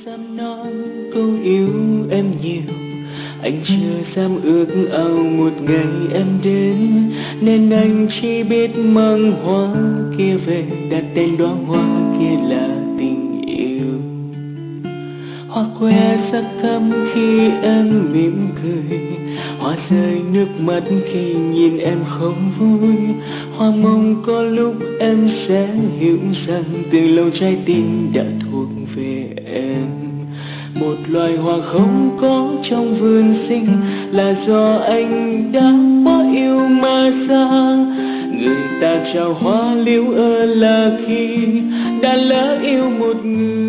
dám nói câu yêu em nhiều, anh chưa dám ước ao một ngày em đến, nên anh chỉ biết mang hoa kia về, đặt tên đóa hoa kia là tình yêu. Hoa que sắc thắm khi em mỉm cười, hoa rơi nước mắt khi nhìn em không vui. Hoa mong có lúc em sẽ hiểu rằng từ lâu trái tim đã thuộc về em. Một loài hoa không có trong vườn sinh là do anh đã quá yêu mà ra. Người ta trao hoa liễu là khi đã lỡ yêu một người.